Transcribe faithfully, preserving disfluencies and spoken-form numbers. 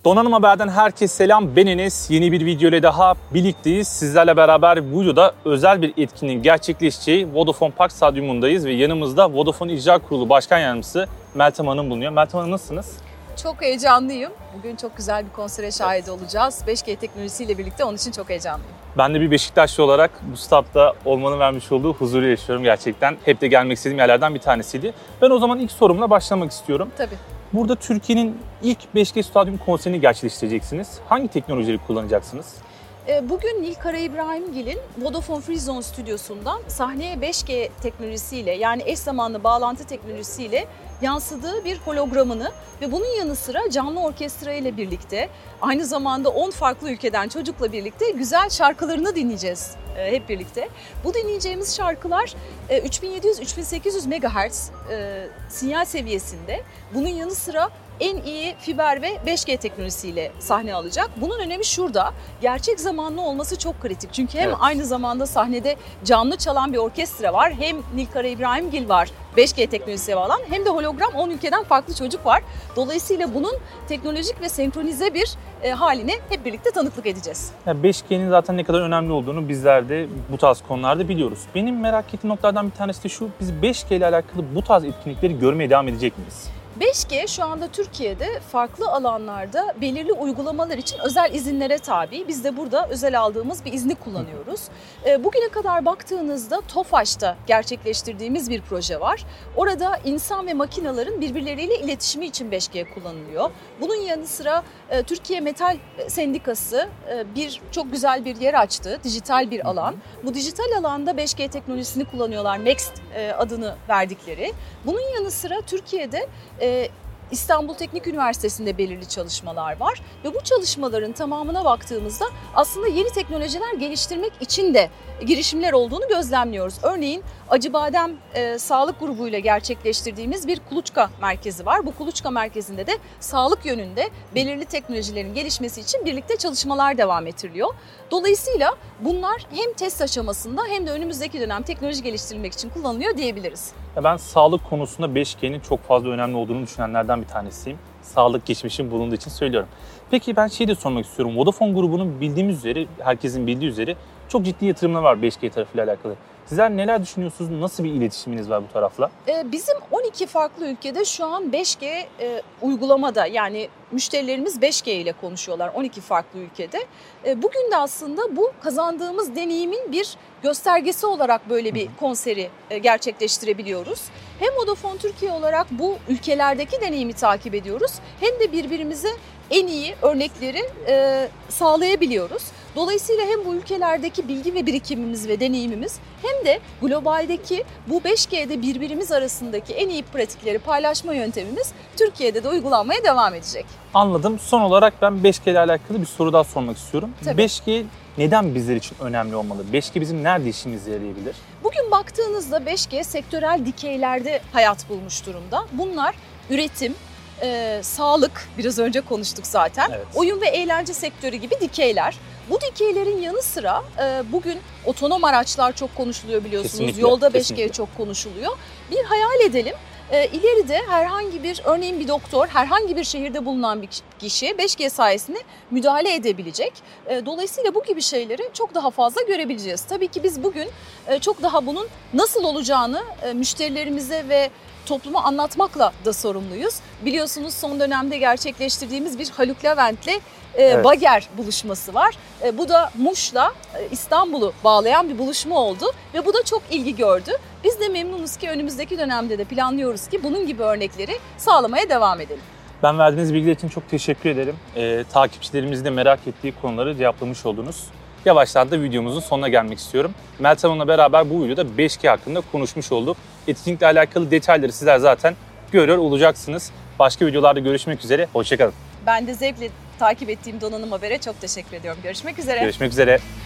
Donanım Haber'den herkese selam. Ben Enes. Yeni bir video ile daha birlikteyiz. Sizlerle beraber bu videoda özel bir etkinliğin gerçekleşeceği Vodafone Park Stadyumundayız ve yanımızda Vodafone İcra Kurulu Başkan Yardımcısı Meltem Hanım bulunuyor. Meltem Hanım nasılsınız? Çok heyecanlıyım. Bugün çok güzel bir konsere şahit olacağız. beş G teknolojisiyle birlikte onun için çok heyecanlıyım. Ben de bir Beşiktaşlı olarak bu stadda olmanın vermiş olduğu huzuru yaşıyorum gerçekten. Hep de gelmek istediğim yerlerden bir tanesiydi. Ben o zaman ilk sorumla başlamak istiyorum. Tabii. Burada Türkiye'nin ilk beş G stadyum konserini gerçekleştireceksiniz. Hangi teknolojileri kullanacaksınız? Bugün Nilkara İbrahimgil'in Vodafone Free Zone stüdyosundan sahneye beş G teknolojisiyle, yani eş zamanlı bağlantı teknolojisiyle yansıdığı bir hologramını ve bunun yanı sıra canlı orkestra ile birlikte aynı zamanda on farklı ülkeden çocukla birlikte güzel şarkılarını dinleyeceğiz hep birlikte. Bu dinleyeceğimiz şarkılar üç bin yedi yüz üç bin sekiz yüz megahertz sinyal seviyesinde. Bunun yanı sıra en iyi fiber ve beş G teknolojisiyle sahne alacak. Bunun önemi şurada. Gerçek zamanlı olması çok kritik. Çünkü hem evet. aynı zamanda sahnede canlı çalan bir orkestra var. Hem Nilkara İbrahimgil var beş G teknolojisiye bağlan. Hem de hologram on ülkeden farklı çocuk var. Dolayısıyla bunun teknolojik ve senkronize bir e, haline hep birlikte tanıklık edeceğiz. Yani beş G'nin zaten ne kadar önemli olduğunu bizler de bu tarz konularda biliyoruz. Benim merak ettiğim noktalardan bir tanesi de şu. Biz beş G ile alakalı bu tarz etkinlikleri görmeye devam edecek miyiz? beş G şu anda Türkiye'de farklı alanlarda belirli uygulamalar için özel izinlere tabi. Biz de burada özel aldığımız bir izni kullanıyoruz. Bugüne kadar baktığınızda TOFAŞ'ta gerçekleştirdiğimiz bir proje var. Orada insan ve makinelerin birbirleriyle iletişimi için beş G kullanılıyor. Bunun yanı sıra Türkiye Metal Sendikası bir çok güzel bir yer açtı. Dijital bir alan. Bu dijital alanda beş G teknolojisini kullanıyorlar. Next adını verdikleri. Bunun yanı sıra Türkiye'de Ee, İstanbul Teknik Üniversitesi'nde belirli çalışmalar var ve bu çalışmaların tamamına baktığımızda aslında yeni teknolojiler geliştirmek için de girişimler olduğunu gözlemliyoruz. Örneğin Acıbadem e, Sağlık Grubu ile gerçekleştirdiğimiz bir kuluçka merkezi var. Bu kuluçka merkezinde de sağlık yönünde belirli teknolojilerin gelişmesi için birlikte çalışmalar devam ettiriliyor. Dolayısıyla bunlar hem test aşamasında hem de önümüzdeki dönem teknoloji geliştirilmek için kullanılıyor diyebiliriz. Ben sağlık konusunda beş G'nin çok fazla önemli olduğunu düşünenlerden bir tanesiyim. Sağlık geçmişim bulunduğu için söylüyorum. Peki ben şey de sormak istiyorum. Vodafone grubunun bildiğimiz üzere, herkesin bildiği üzere çok ciddi yatırımlar var beş G tarafıyla alakalı. Sizler neler düşünüyorsunuz? Nasıl bir iletişiminiz var bu tarafla? Bizim on iki farklı ülkede şu an beş G e, uygulamada, yani müşterilerimiz beş G ile konuşuyorlar on iki farklı ülkede. E, bugün de aslında bu kazandığımız deneyimin bir göstergesi olarak böyle bir konseri e, gerçekleştirebiliyoruz. Hem Vodafone Türkiye olarak bu ülkelerdeki deneyimi takip ediyoruz, hem de birbirimize en iyi örnekleri e, sağlayabiliyoruz. Dolayısıyla hem bu ülkelerdeki bilgi ve birikimimiz ve deneyimimiz, hem de globaldeki bu beş G'de birbirimiz arasındaki en iyi pratikleri paylaşma yöntemimiz Türkiye'de de uygulanmaya devam edecek. Anladım. Son olarak ben beş G ile alakalı bir soru daha sormak istiyorum. Tabii. beş G neden bizler için önemli olmalı? beş G bizim nerede işimize yarayabilir? Bugün baktığınızda beş G sektörel dikeylerde hayat bulmuş durumda. Bunlar üretim, e, sağlık, biraz önce konuştuk zaten, evet. oyun ve eğlence sektörü gibi dikeyler. Bu dikeylerin yanı sıra e, bugün otonom araçlar çok konuşuluyor biliyorsunuz. Kesinlikle, Yolda beş G kesinlikle. çok konuşuluyor. Bir hayal edelim. E, ileride herhangi bir, örneğin bir doktor herhangi bir şehirde bulunan bir kişiye beş G sayesinde müdahale edebilecek. E, dolayısıyla bu gibi şeyleri çok daha fazla görebileceğiz. Tabii ki biz bugün e, çok daha bunun nasıl olacağını e, müşterilerimize ve topluma anlatmakla da sorumluyuz. Biliyorsunuz son dönemde gerçekleştirdiğimiz bir Haluk Levent'le e, evet. Bager buluşması var. E, bu da Muş'la e, İstanbul'u bağlayan bir buluşma oldu ve bu da çok ilgi gördü. Biz de memnunuz ki önümüzdeki dönemde de planlıyoruz ki bunun gibi örnekleri sağlamaya devam edelim. Ben verdiğiniz bilgiler için çok teşekkür ederim. Ee, takipçilerimizin de merak ettiği konuları cevaplamış oldunuz. Yavaştan da videomuzun sonuna gelmek istiyorum. Meltem Hanım'la beraber bu videoda beş G hakkında konuşmuş olduk. Etkinlikle alakalı detayları sizler zaten görüyor olacaksınız. Başka videolarda görüşmek üzere. Hoşçakalın. Ben de zevkle takip ettiğim Donanım Haber'e çok teşekkür ediyorum. Görüşmek üzere. Görüşmek üzere.